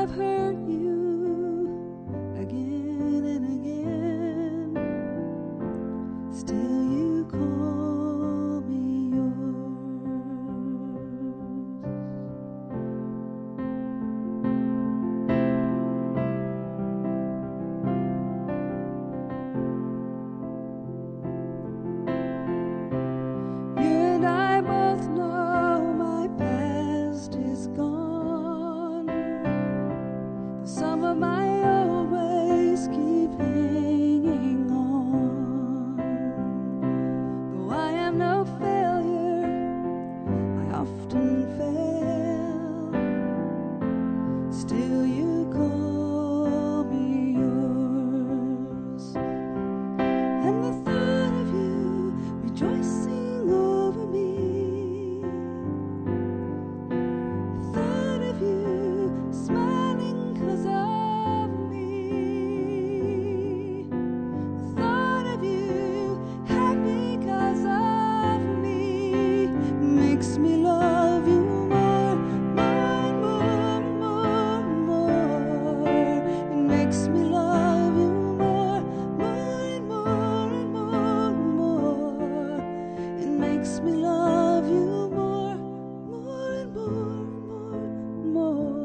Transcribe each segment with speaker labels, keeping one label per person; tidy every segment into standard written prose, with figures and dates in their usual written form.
Speaker 1: I've hurt you again and again, still you call me yours. You and I both know my past is gone. Some of my old ways keep hanging on. Though I am no failure, I often fail. Still you call me yours. And the thought of you rejoicing over me, the thought of you smiling 'cause of me, the thought of you happy 'cause of me, makes me love you more, more, more, more, more. It makes me love you more, more and more and more and more. It makes me love you more, more and more and more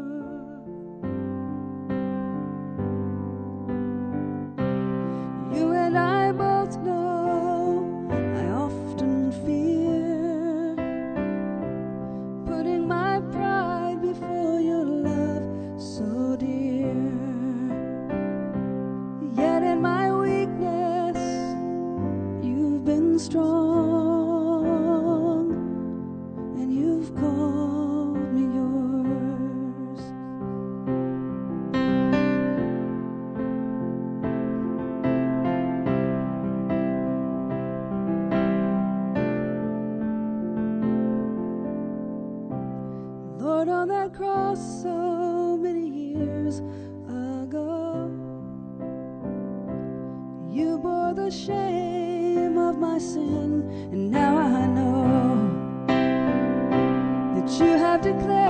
Speaker 1: and more. You and I both know I often fear putting my pride before your love so dear. Yet in my weakness you've been strong, and you've called me yours. Lord, on that cross so many years ago, you bore the shame of my sin, and now I know that you have declared